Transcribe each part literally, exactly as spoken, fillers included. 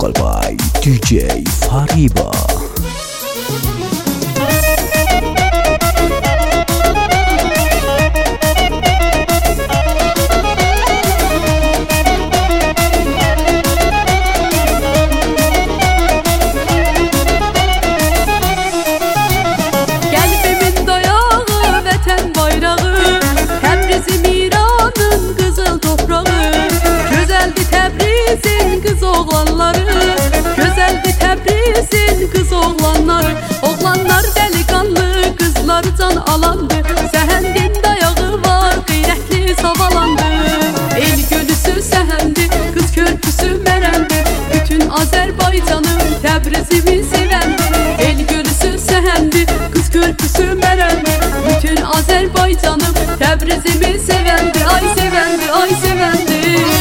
vocal by D J Fariba. Kız oğlanları, güzeldi Təbrizin kız oğlanları. Oğlanlar delikanlı, kızlar can alandı. Səhəndin dayağı var, qeyrətli savalandı. El gölüsü səhəndi, kız körpüsü mərəndi. Bütün Azərbaycanım Təbrizimi sevəndi. El gölüsü səhəndi, kız körpüsü mərəndi. Bütün Azərbaycanım Təbrizimi sevəndi. Ay sevəndi, ay sevəndi.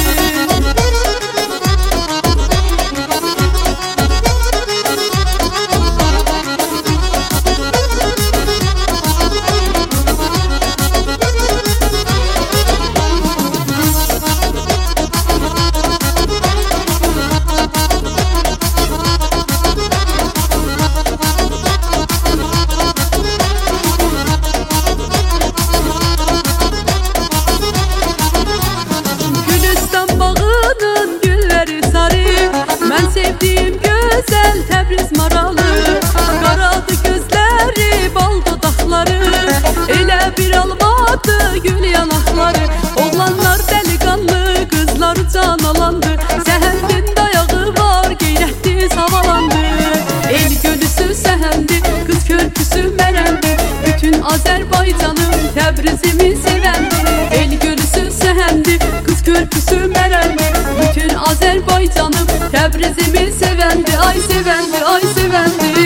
Sevdiğim güzel Təbriz maralı, qaradı gözləri, bal dodaqları, elə bir almadı gül yanaqları. Oğlanlar delikanlı, kızlar can alandı. Səhəndin dayağı var, qeyrətli savalandı. El gölüsü səhəndi, kız körpüsü mərəndi. Bütün Azərbaycanım Təbrizimi sevəndi. El gölüsü səhəndi, kız körpüsü mərəndi. Bütün Azərbaycanım Təbrizimi sevəndi. Ay sevəndi, ay sevəndi.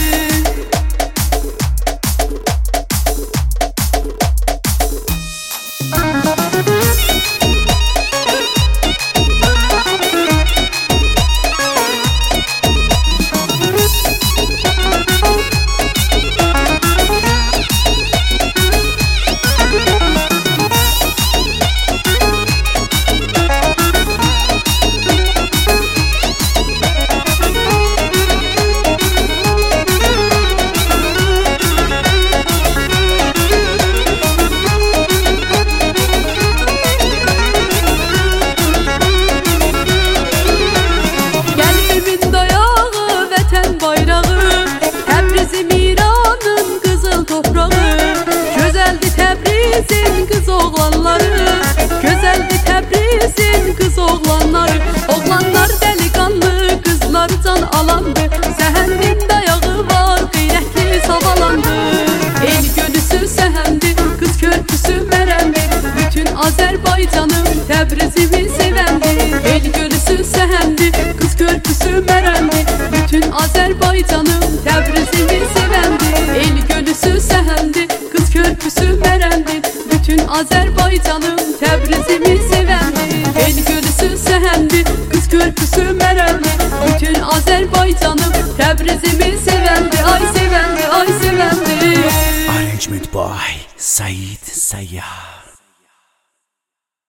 Təbrizin kız oğlanları, güzeldi Təbrizin kız oğlanları. Oğlanlar delikanlı, kızlar can alandı. Səhəndin dayağı var, qeyrətli savalandı. El gölüsü səhəndi, kız körpüsü mərəndi. Bütün Azərbaycanım Təbrizimi sevəndi. El gölüsü səhəndi, kız körpüsü mərəndi. Bütün Azərbaycanım Təbrizimi sevəndi. El gölüsü səhəndi, kız körpüsü mərəndi. Bütün Azərbaycanım Təbrizimi sevəndi. El gölüsü səhəndi, kız körpüsü mərəndi. Bütün Azərbaycanım Təbrizimi sevəndi. Ay sevəndi, ay sevəndi. Arrangement by Said Sayyar.